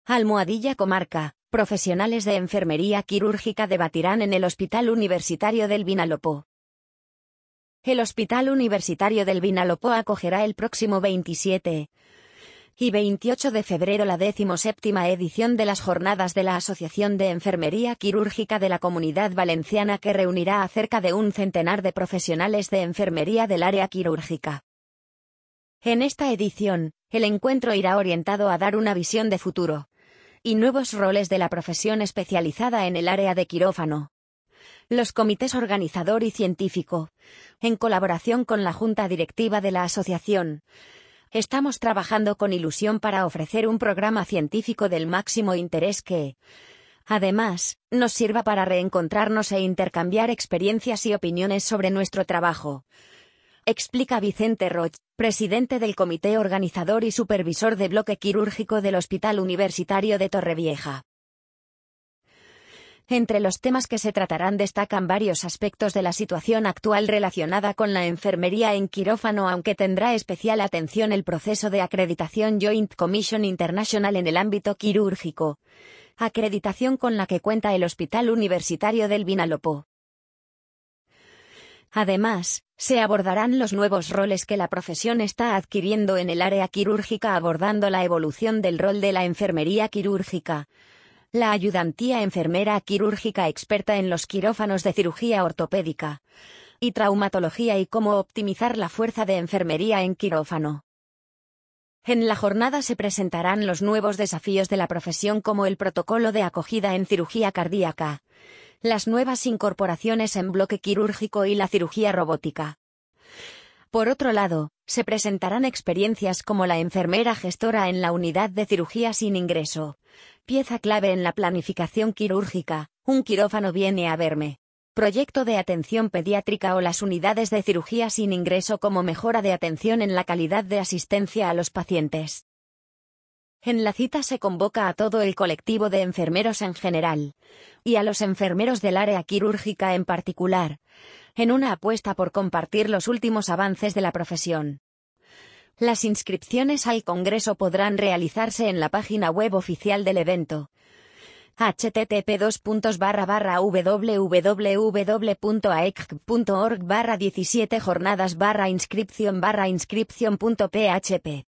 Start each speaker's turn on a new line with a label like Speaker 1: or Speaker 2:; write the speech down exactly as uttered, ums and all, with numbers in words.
Speaker 1: Almohadilla Comarca. Profesionales de enfermería quirúrgica debatirán en el Hospital Universitario del Vinalopó. El Hospital Universitario del Vinalopó acogerá el próximo veintisiete y veintiocho de febrero la decimoséptima edición de las Jornadas de la Asociación de Enfermería Quirúrgica de la Comunidad Valenciana, que reunirá a cerca de un centenar de profesionales de enfermería del área quirúrgica. En esta edición, el encuentro irá orientado a dar una visión de futuro y nuevos roles de la profesión especializada en el área de quirófano. Los comités organizador y científico, en colaboración con la Junta Directiva de la Asociación, estamos trabajando con ilusión para ofrecer un programa científico del máximo interés que, además, nos sirva para reencontrarnos e intercambiar experiencias y opiniones sobre nuestro trabajo, explica Vicente Roig, presidente del comité organizador y supervisor de bloque quirúrgico del Hospital Universitario de Torrevieja. Entre los temas que se tratarán destacan varios aspectos de la situación actual relacionada con la enfermería en quirófano, aunque tendrá especial atención el proceso de acreditación Joint Commission International en el ámbito quirúrgico, acreditación con la que cuenta el Hospital Universitario del Vinalopó. Además, se abordarán los nuevos roles que la profesión está adquiriendo en el área quirúrgica, abordando la evolución del rol de la enfermería quirúrgica, la ayudantía enfermera quirúrgica experta en los quirófanos de cirugía ortopédica y traumatología, y cómo optimizar la fuerza de enfermería en quirófano. En la jornada se presentarán los nuevos desafíos de la profesión, como el protocolo de acogida en cirugía cardíaca, las nuevas incorporaciones en bloque quirúrgico y la cirugía robótica. Por otro lado, se presentarán experiencias como la enfermera gestora en la unidad de cirugía sin ingreso, pieza clave en la planificación quirúrgica, un quirófano viene a verme, proyecto de atención pediátrica, o las unidades de cirugía sin ingreso como mejora de atención en la calidad de asistencia a los pacientes. En la cita se convoca a todo el colectivo de enfermeros en general, y a los enfermeros del área quirúrgica en particular, en una apuesta por compartir los últimos avances de la profesión. Las inscripciones al congreso podrán realizarse en la página web oficial del evento, h t t p dos puntos barra barra w w w punto a e c c punto org barra diecisiete jornadas barra inscripción barra inscripción punto p h p.